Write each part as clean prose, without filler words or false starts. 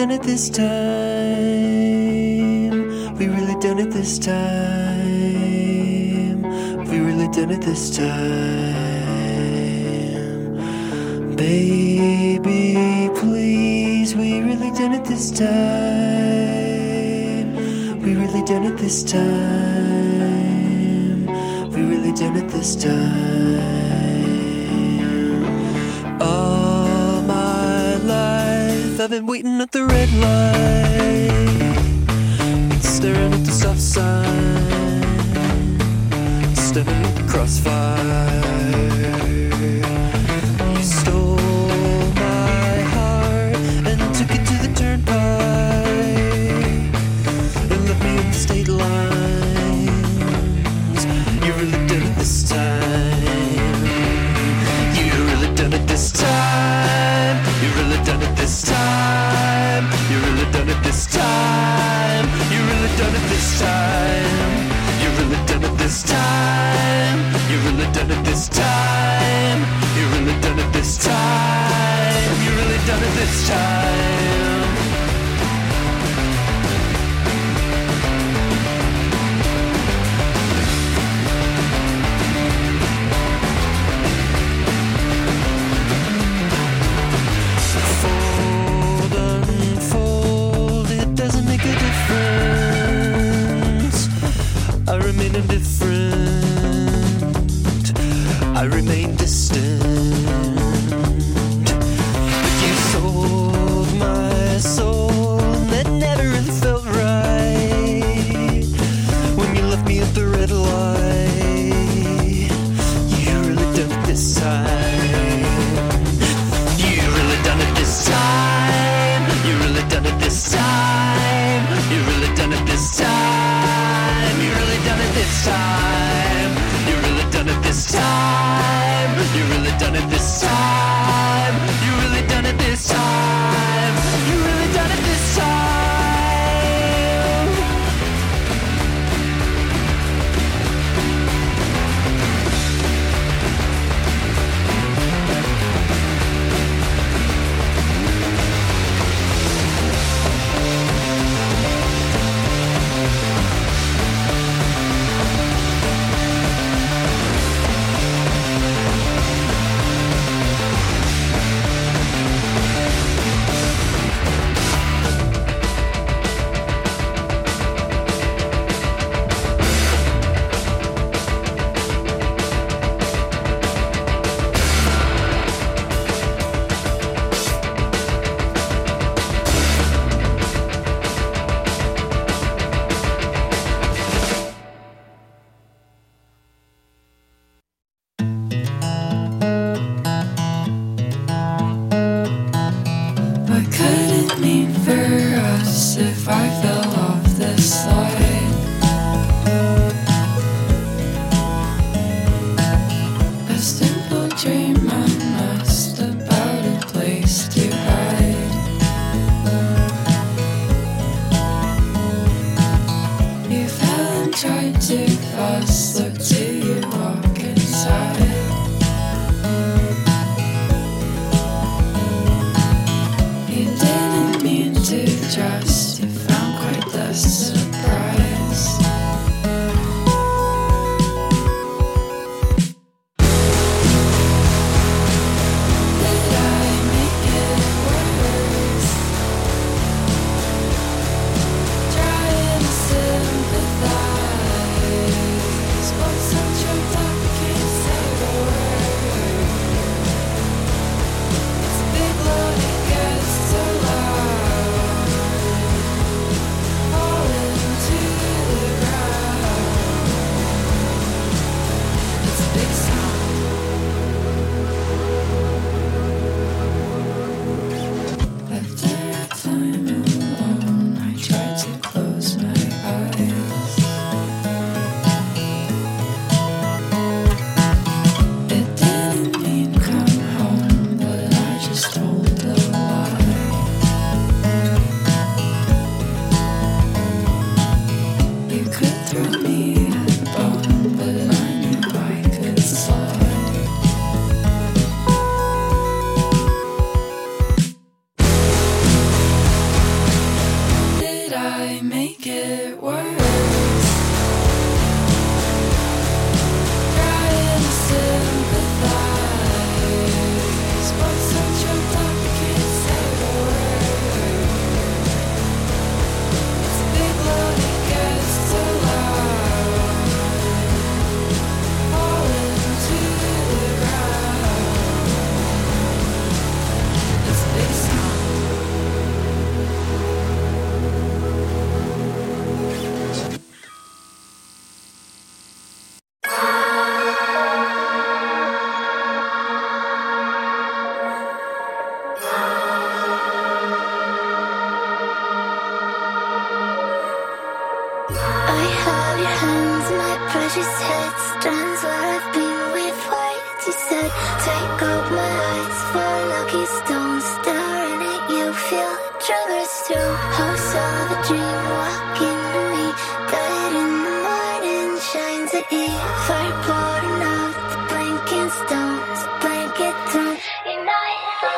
done it this time. We really done it this time. We really done it this time. Baby, please, we really done it this time. We really done it this time. We really done it this time. All my life I've been waiting at the red light, staring at the stop sign, staring at the crossfire. You stole my heart and took it to the turnpike and left me in the state lines. You really did it this time. You really done it this time. You really done it this time. You really done it this time. You really done it this time. You really done it this time. You really done it this time. You really done it this time. You really done it this time. Fold, unfold, it doesn't make a difference. I remain indifferent. I remain distant. But you sold my soul, that never really felt right. When you left me at the red light, you really done it this time. You really done it this time. You really done it this time. You really done it this time. You really done it this time. You really done it this time. You really done it this time. You really done it this time. You really done it this time. strands where I've been with words. You said, take out my eyes for lucky stones. Staring at you, feel tremors through. House of a dream, walking to me. Dead in the morning, shines at eve. Fire pouring out the blinking stones. Blanket thrown, unite.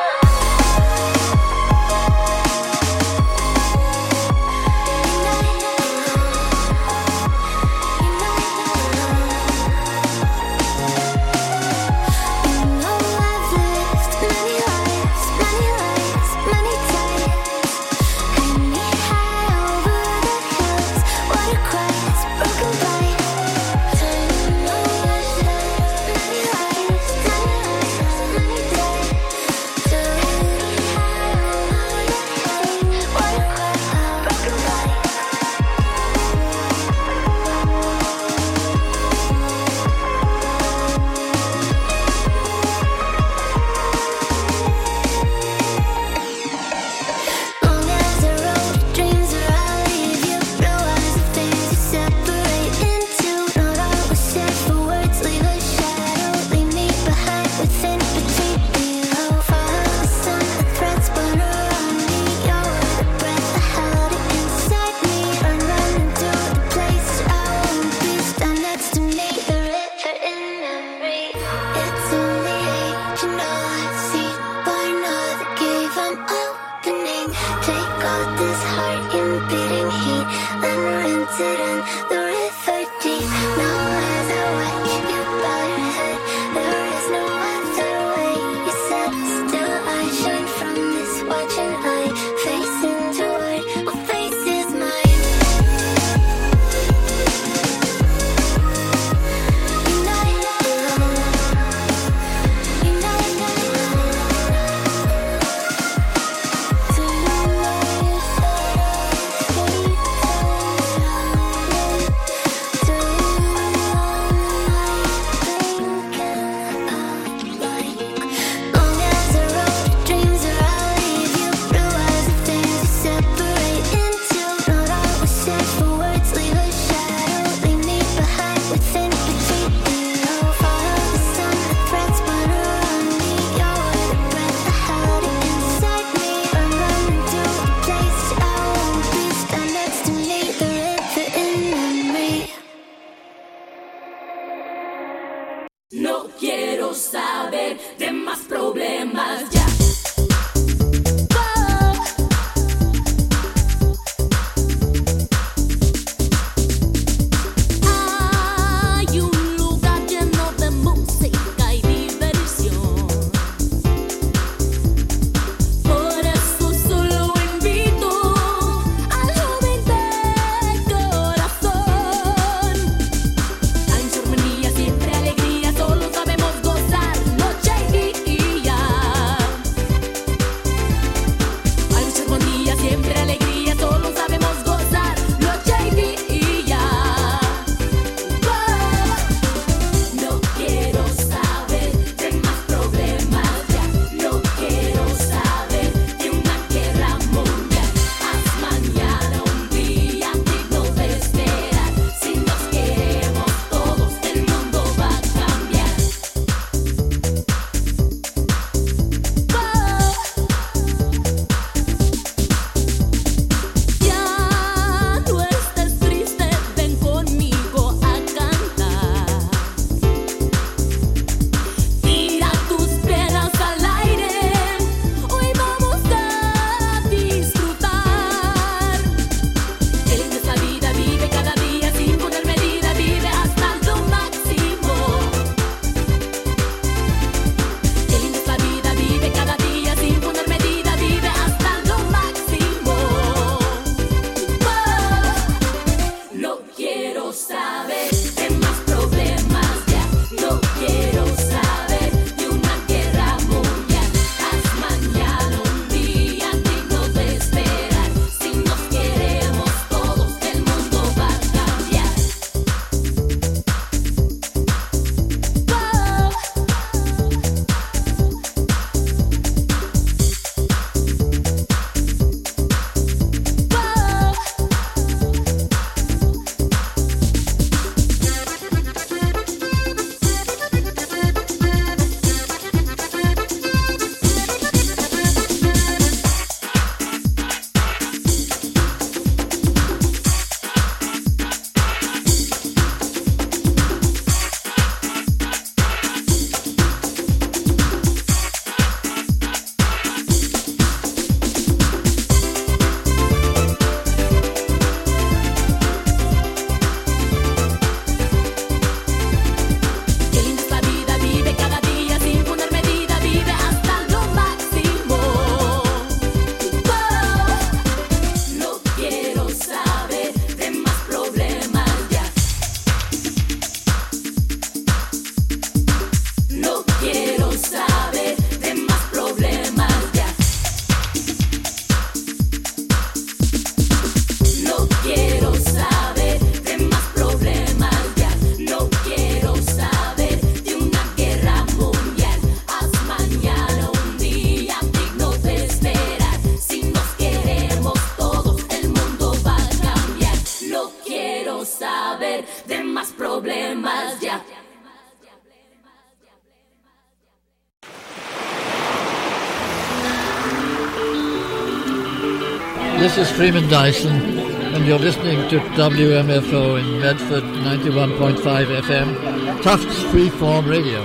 No quiero saber de más problemas ya. Hay un lugar lleno de música y diversión. Por eso solo invito al joven de corazón. Hay armonía, siempre alegría. Solo sabemos gozar noche y día. problemas ya. This is Freeman Dyson, and you're listening to WMFO in Medford 91.5 FM, Tufts Freeform Radio.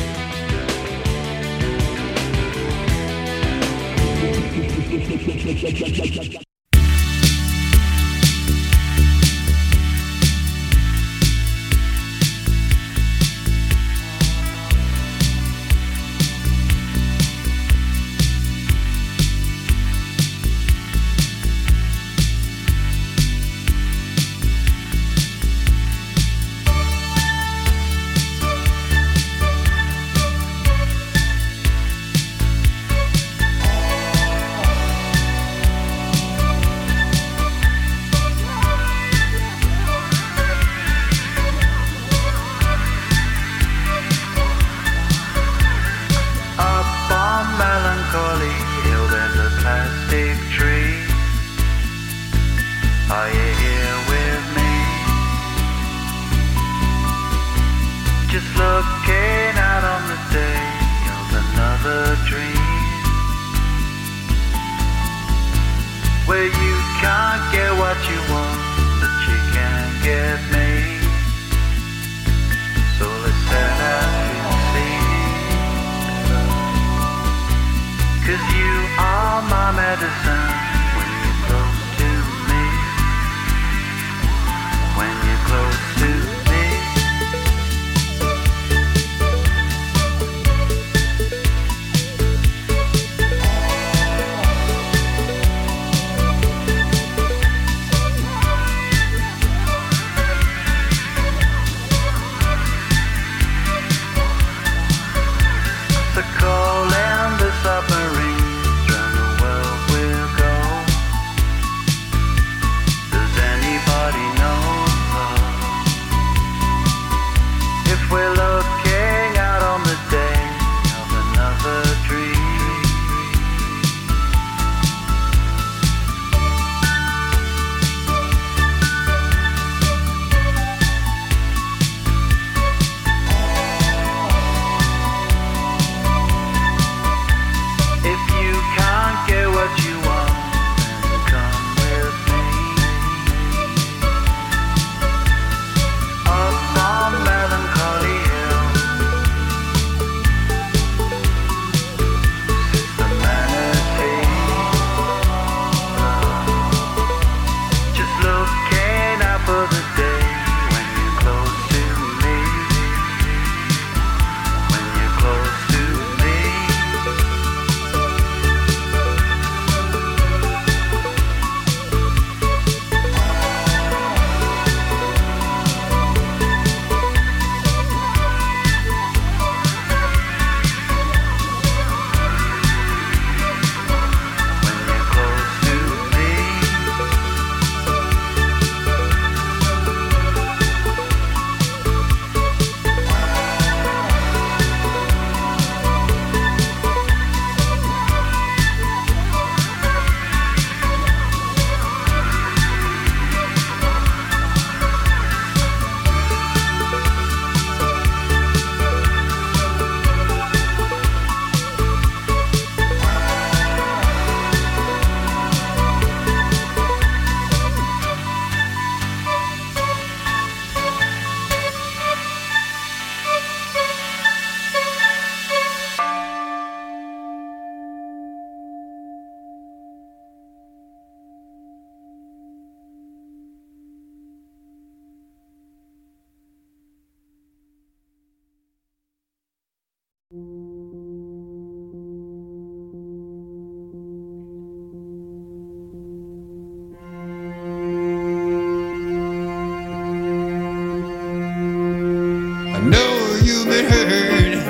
I know you've been hurt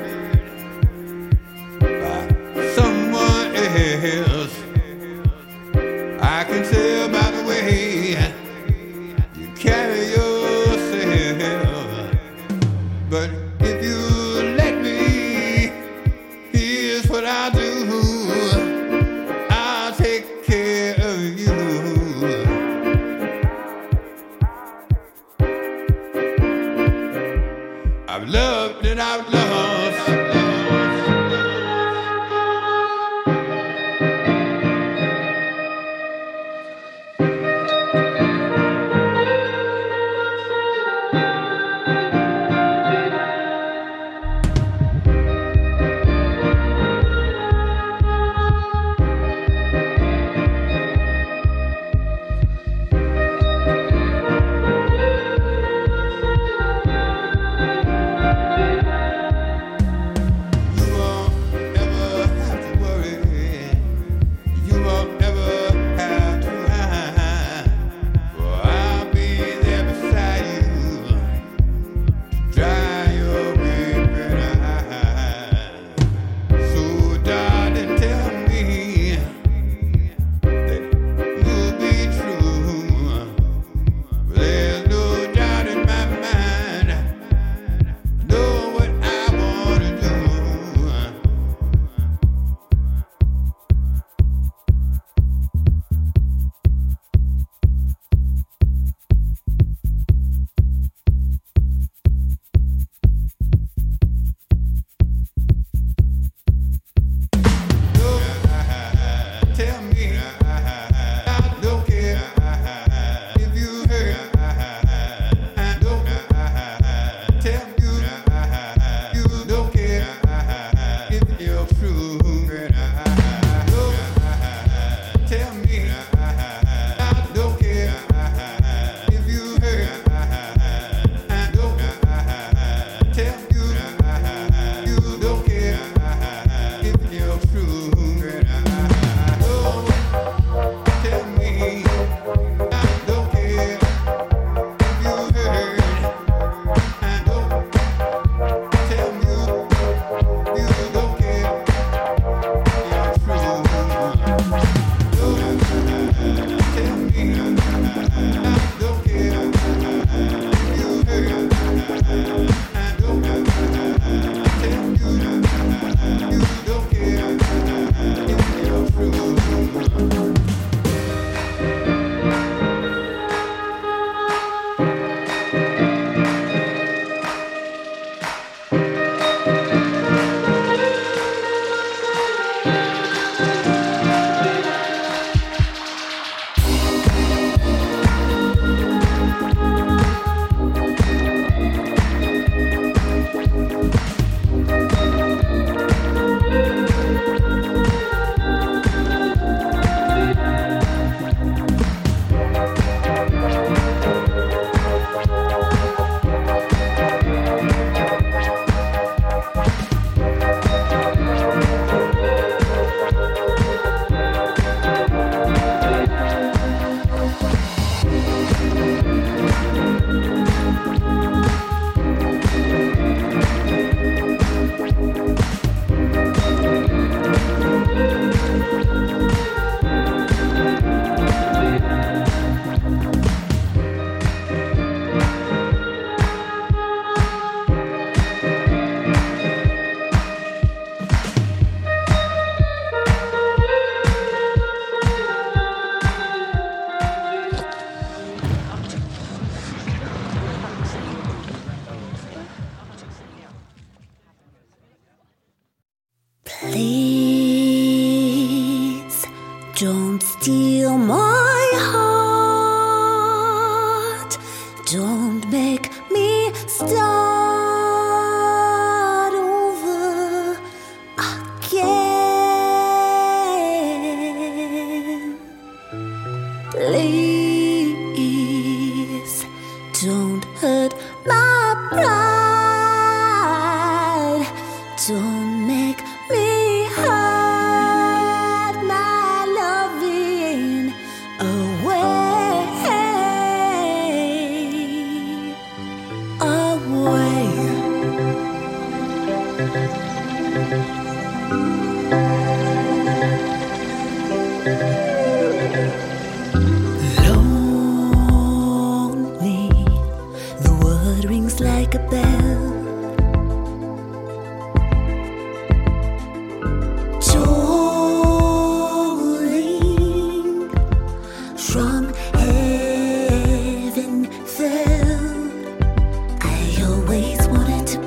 by someone else. I can tell by the way you carry yourself. But if you let me, here's what I'll do. I'll take care of you. I've loved and I've lost. Please don't steal my heart. Don't make me start over again. Please don't hurt my pride. Don't make me hide my loving away. Lonely, the word rings like a bell. Tolling from heaven fell. I always wanted to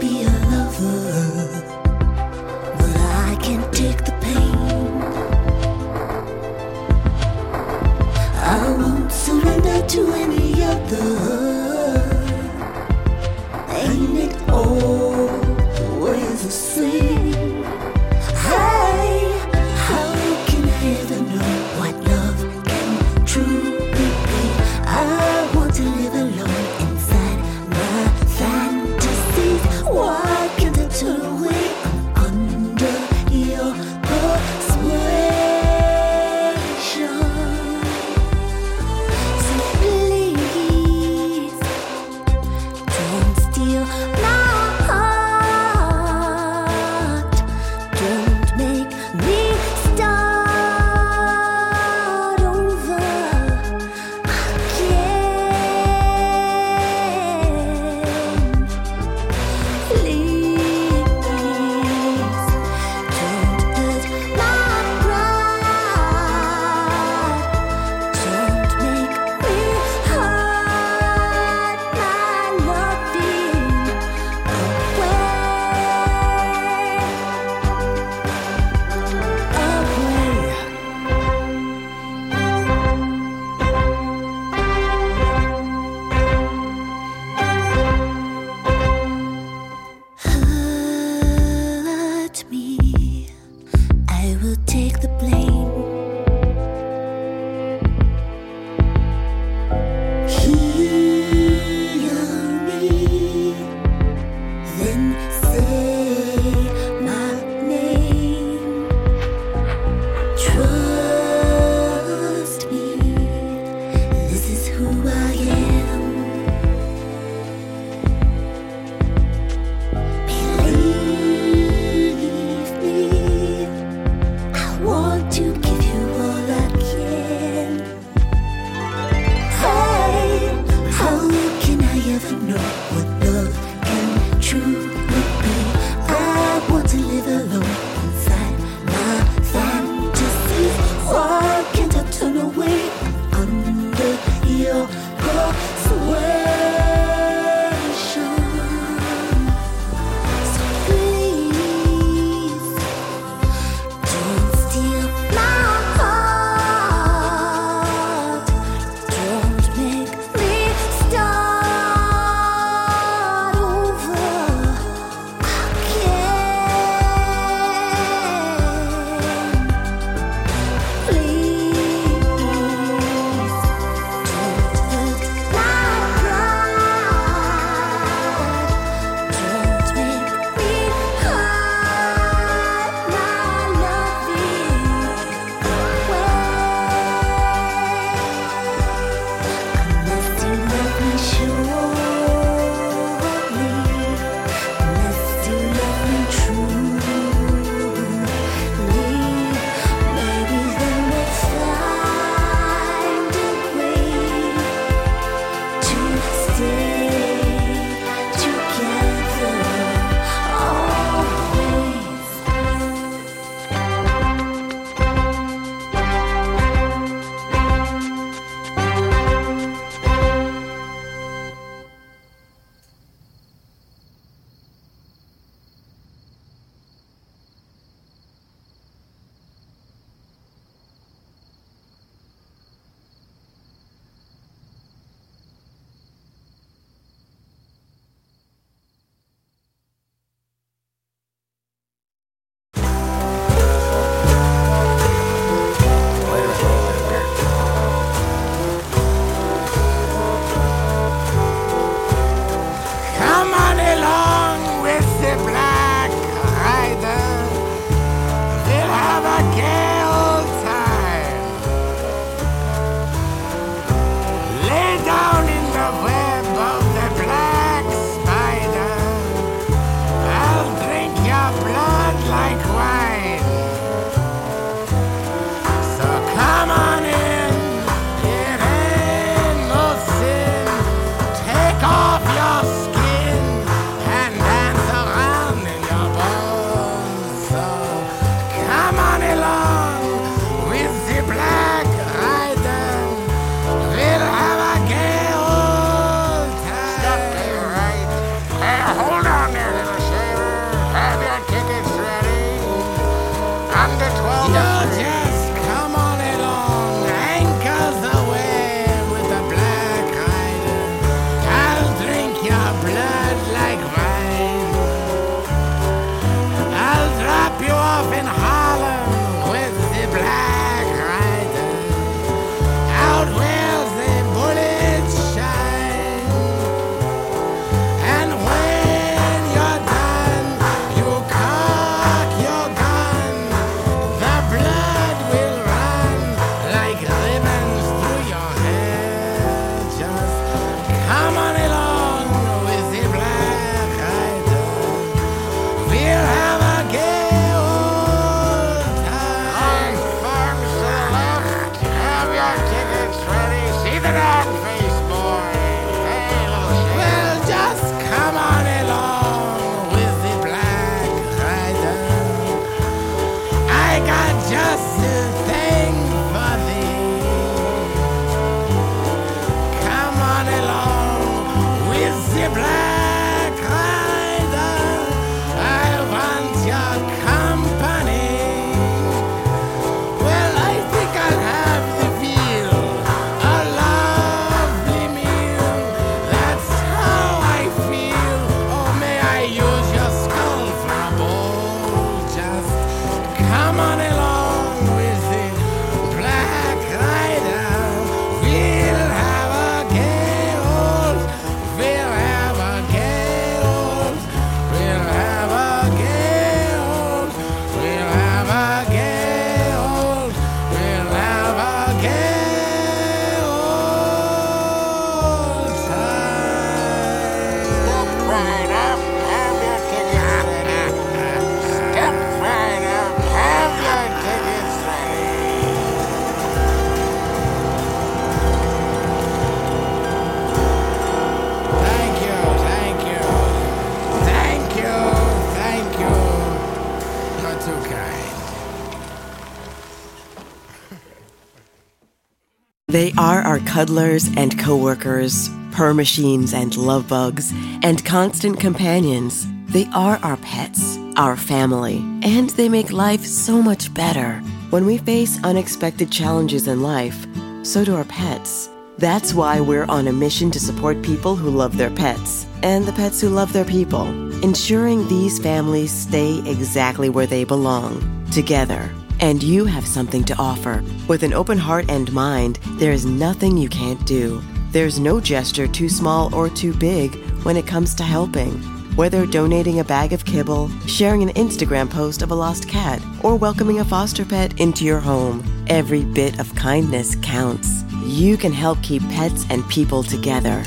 They are our cuddlers and coworkers, purr machines and love bugs, and constant companions. They are our pets, our family, and they make life so much better. When we face unexpected challenges in life, so do our pets. That's why we're on a mission to support people who love their pets and the pets who love their people, ensuring these families stay exactly where they belong, together. And you have something to offer. With an open heart and mind, there is nothing you can't do. There's no gesture too small or too big when it comes to helping. Whether donating a bag of kibble, sharing an Instagram post of a lost cat, or welcoming a foster pet into your home, every bit of kindness counts. You can help keep pets and people together.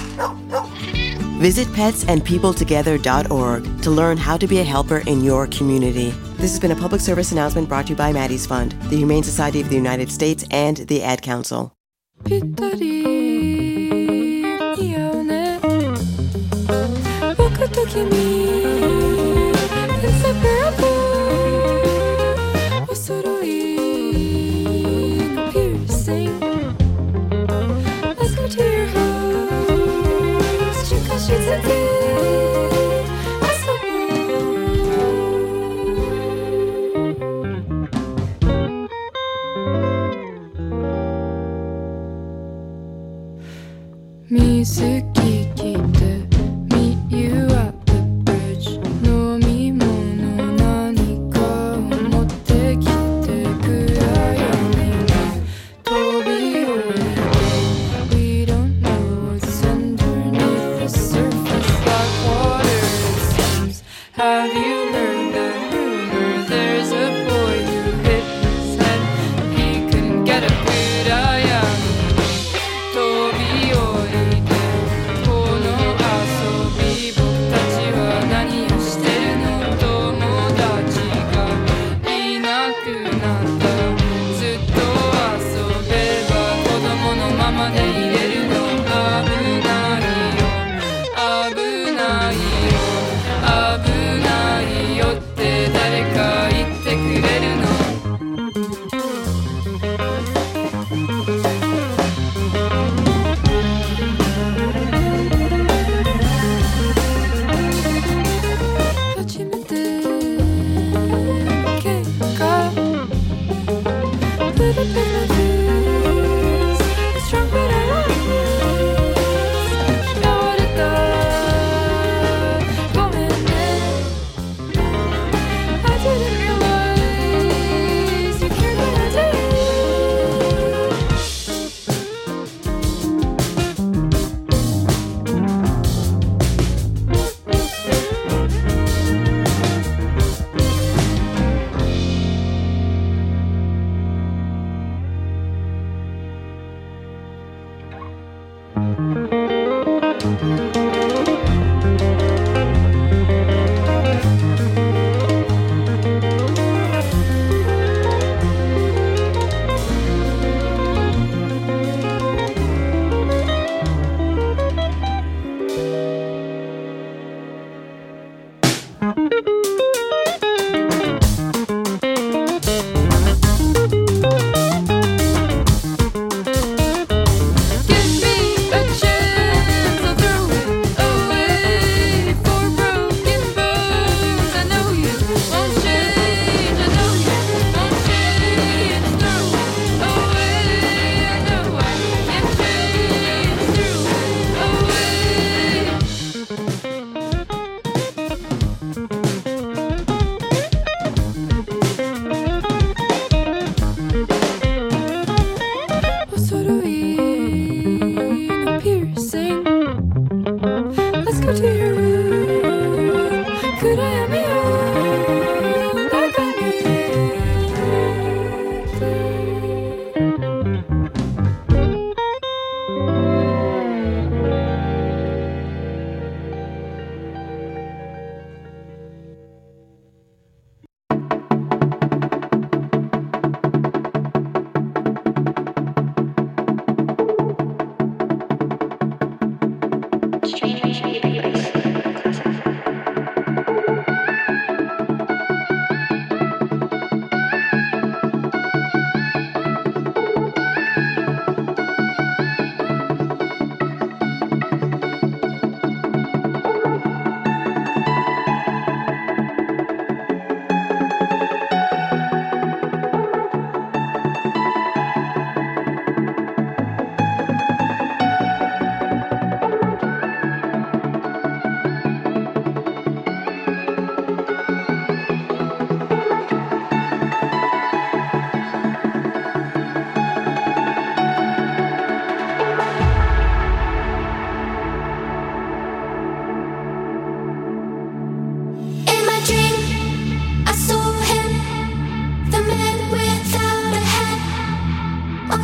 Visit petsandpeopletogether.org to learn how to be a helper in your community. This has been a public service announcement brought to you by Maddie's Fund, the Humane Society of the United States, and the Ad Council.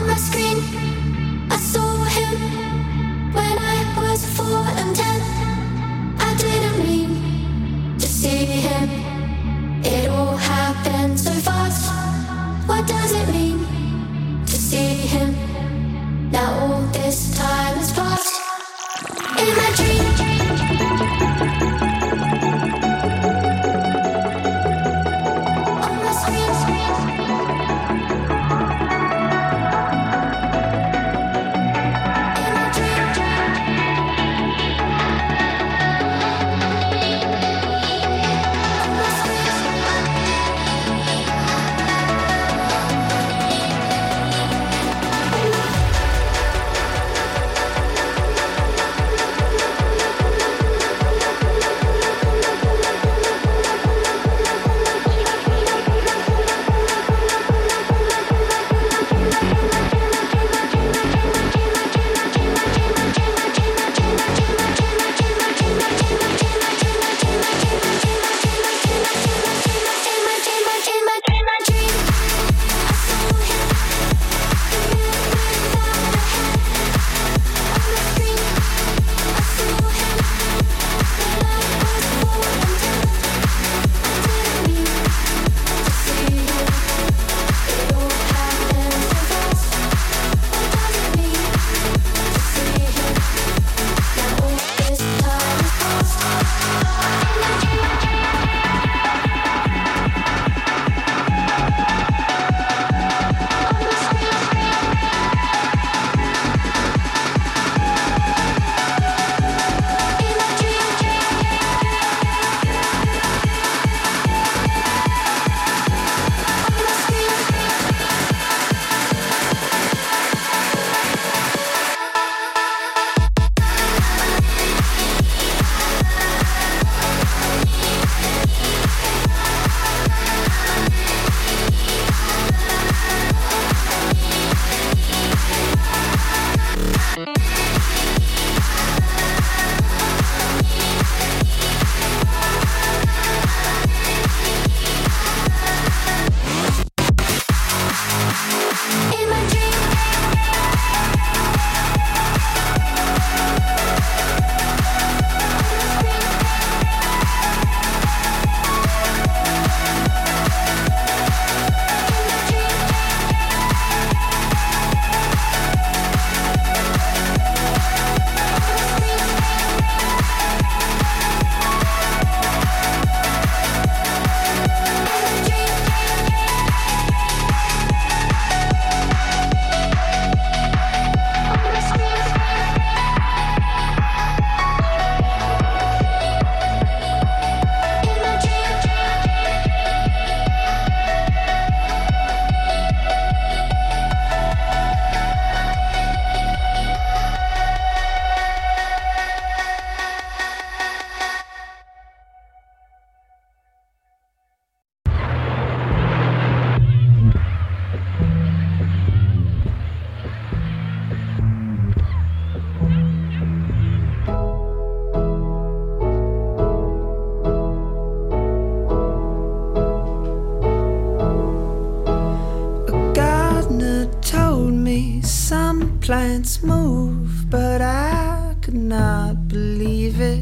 my screen, I saw him when I was 4 and 10. I didn't mean to see him. It all happened so fast. What does it mean to see him? Now all this time has passed. In my dream, on my screen, in my dream, on my screen. plants move, but I could not believe it.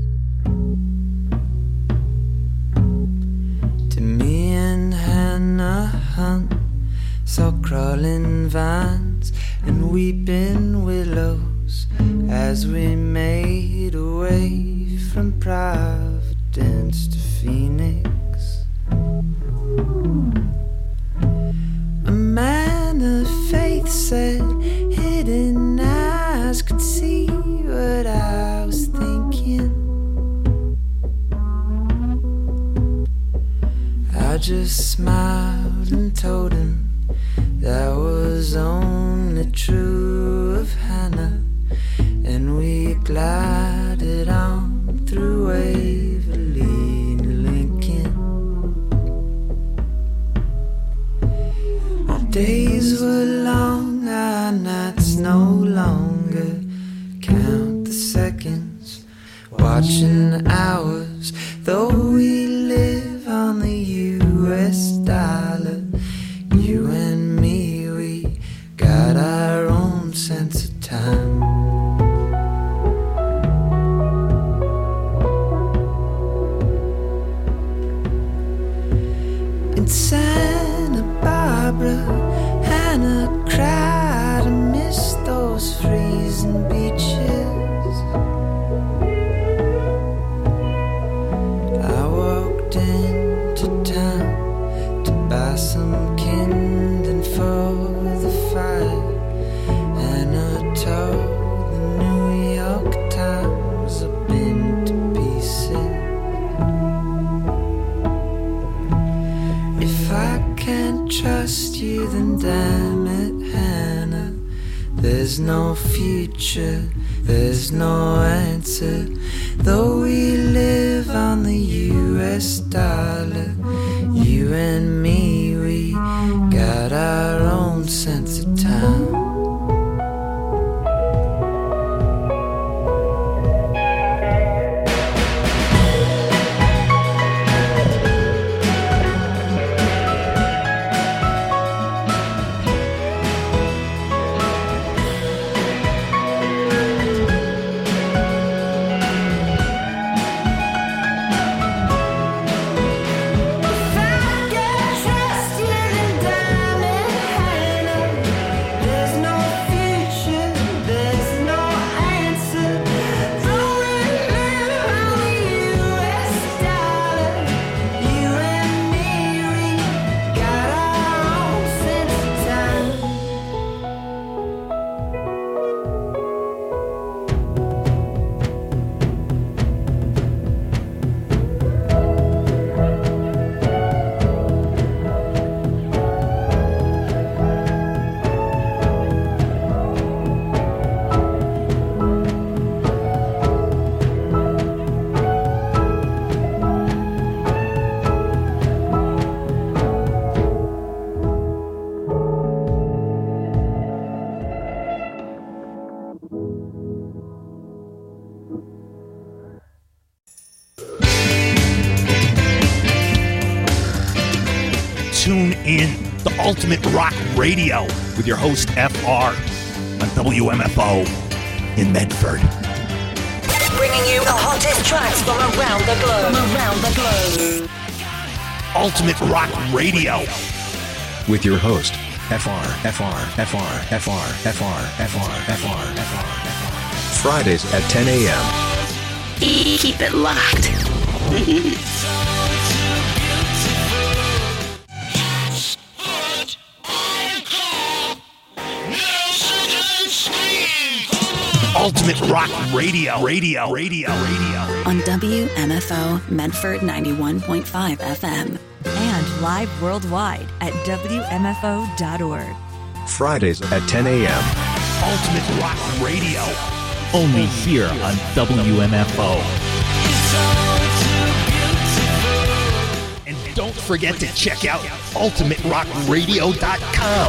To me and Hannah Hunt saw crawling vines and weeping willows as we made our way from Providence to Phoenix. A man of faith said hidden eyes could see what I was thinking. I just smiled and told him that was only true of Hannah, and we glided on through Waverly to Lincoln. Our days were long, our nights no longer. Count the seconds, watching the hours, though we live on the US dollar. You and me, we got in Santa Barbara. Hannah cried and missed those freezing beaches. I walked into town to buy some kindling for the fire, and I told the New York Times I've been to pieces. If I can't trust you, then damn it, Hannah, there's no future, there's no answer. Though we live on the US dollar, you and me, we got our own sense of time. Tune in the Ultimate Rock Radio with your host FR on WMFO in Medford. Bringing you the hottest tracks from around the globe. Ultimate Rock Radio with your host FR. Fridays at 10 a.m. Keep it locked. Ultimate Rock Radio. On WMFO Medford 91.5 FM. And live worldwide at WMFO.org. Fridays at 10 a.m. Ultimate Rock Radio. Only here on WMFO. And don't forget to check out UltimateRockRadio.com.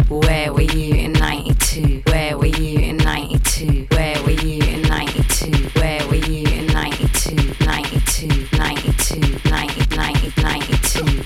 Where were you in 92? Where were you in 92? Where were you in 92? Where were you in 92? 92, 92, 90, 90, 92.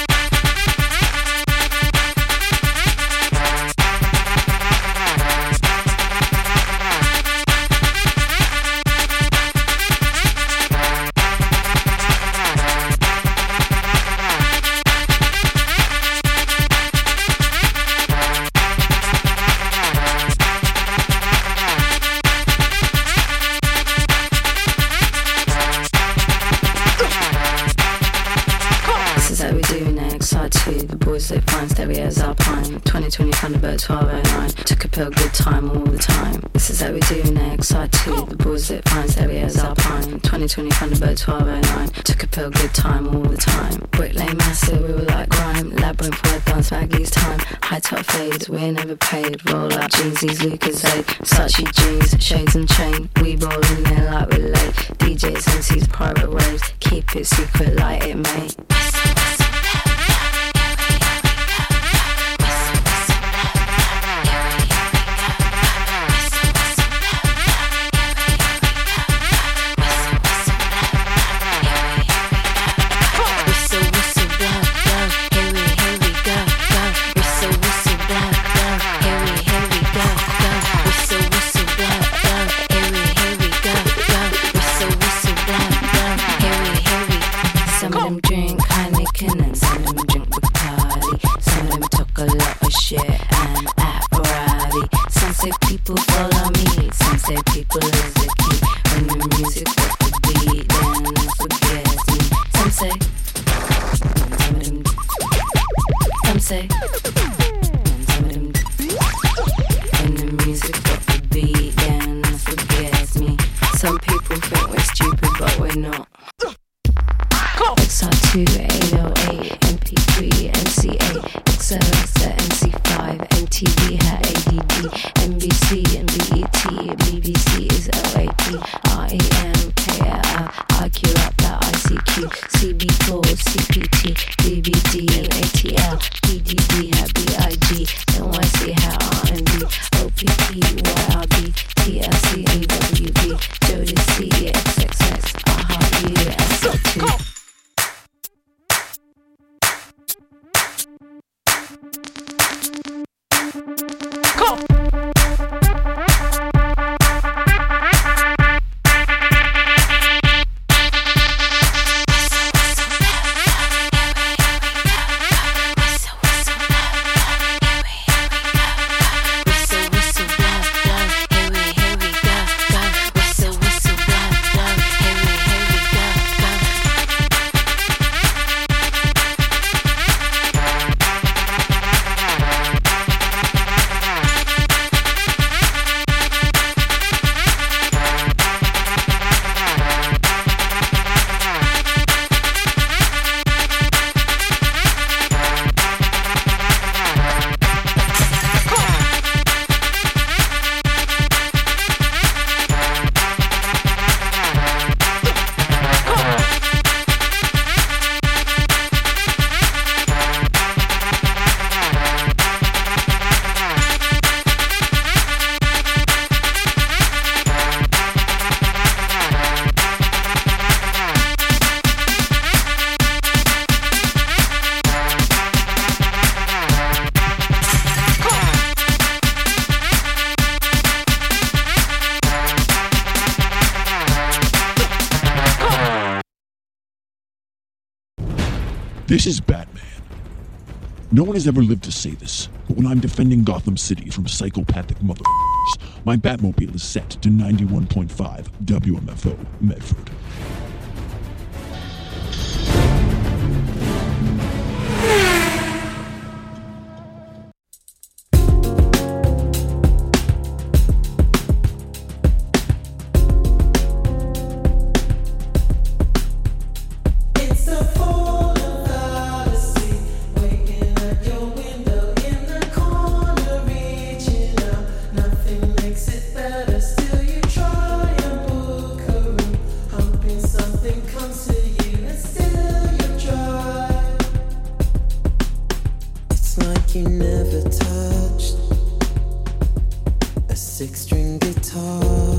That finds stereos Alpine 2020 Thunderbird 1209 took a pill, good time all the time. This is how we do next. XR2, the boys that finds stereos Alpine 2020 Thunderbird 1209 took a pill, good time all the time. Brick Lane massive, we were like grime. Labyrinth word dance baggies time. High top fades, we're never paid. Roll up jeansies, Lucasade, Sachi jeans, shades and chain. We roll in there like we're late. DJs, MCs, private raves. Keep it secret, light it, mate. This is Batman. No one has ever lived to say this, but when I'm defending Gotham City from psychopathic motherfuckers, my Batmobile is set to 91.5 WMFO Medford. Makes it better, still you try and book a room, humping some touched a six-string guitar.